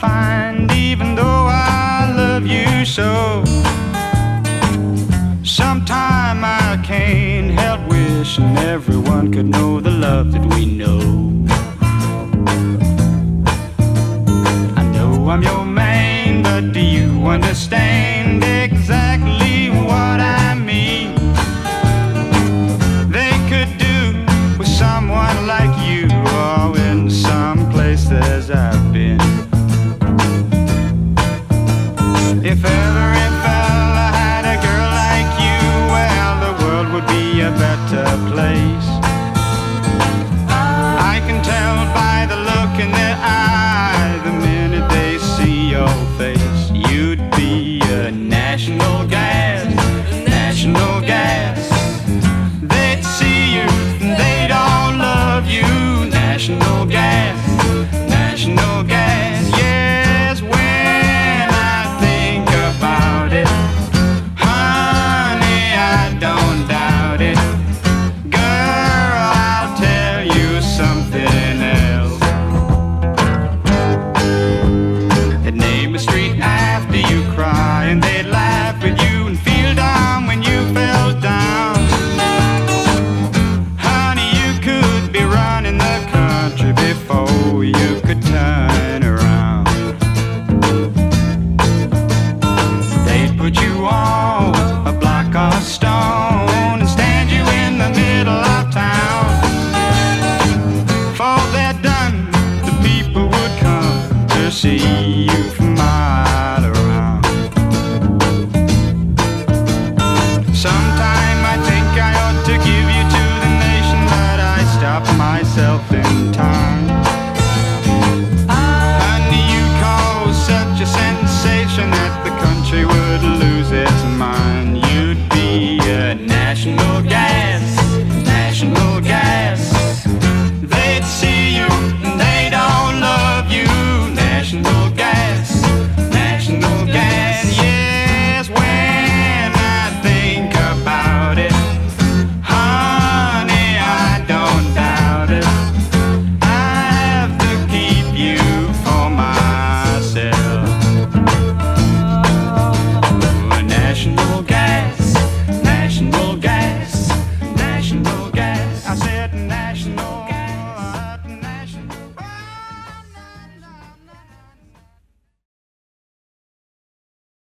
find, even though I love you so. Sometime I can't help wishing everyone could know the love that we know. I know I'm your man, but do you understand exactly what I mean? They could do with someone like you, or in some places I've been. If ever a fella had a girl like you, well, the world would be a better place. I can tell by the look in their eye, the minute they see your face, you'd be a national gas, national gas. They'd see you, they'd all love you, national gas, national gas. Yes, when I think about it, honey, I don't doubt it. Girl, I'll tell you something else. They'd name a street after you cry, and they'd laugh with you and feel down when you fell down. Honey, you could be running the country before you could turn around. They'd put you on a block of stone and stand you in the middle of town. Before they're done, the people would come to see you from miles